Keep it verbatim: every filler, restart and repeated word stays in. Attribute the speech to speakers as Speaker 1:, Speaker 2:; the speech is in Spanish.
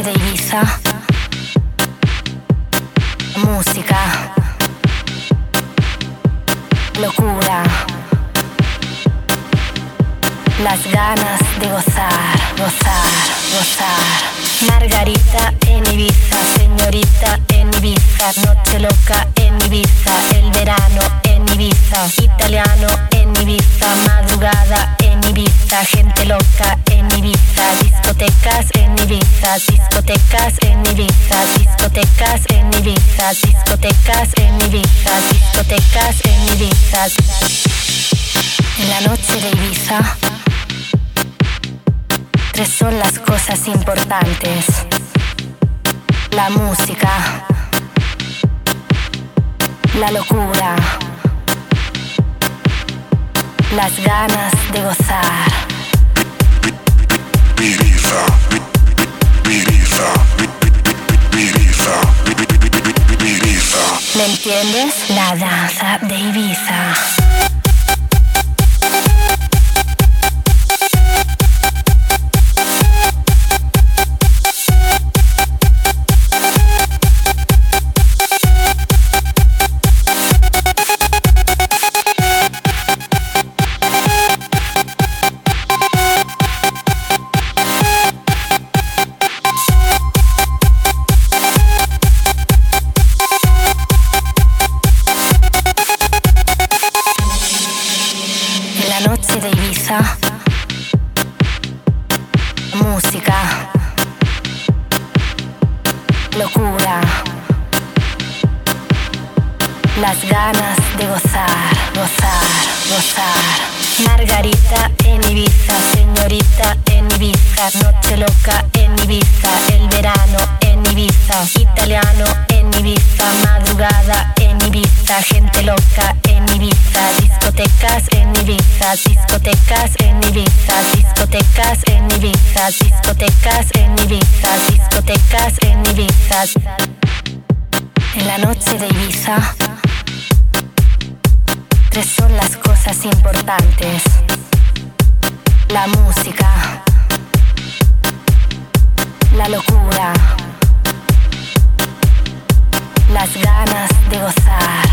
Speaker 1: de Ibiza, música, locura, las ganas de gozar, gozar, gozar. Margarita en Ibiza, señorita en Ibiza, noche loca en Ibiza, el verano en Ibiza, italiano en Ibiza, madrugada en Ibiza, gente loca en Ibiza, discotecas en Ibiza, discotecas en Ibiza, discotecas en Ibiza, discotecas en Ibiza, discotecas en Ibiza. En la noche de Ibiza, tres son las cosas importantes: la música, la locura, las ganas de gozar.
Speaker 2: Ibiza, Ibiza, Ibiza, Ibiza.
Speaker 1: ¿Me entiendes? La danza de Ibiza. Noche de Ibiza, música, locura, las ganas de gozar, gozar, gozar. Margarita en Ibiza, señorita en Ibiza, noche loca en Ibiza, el verano en Ibiza, italiano en Ibiza, madrugada en Ibiza, gente loca en Ibiza, discotecas en Ibiza, discotecas en Ibiza, discotecas en Ibiza, discotecas en Ibiza, discotecas en Ibiza. En la noche de Ibiza, tres son las cosas importantes: la música, la locura, las ganas de gozar.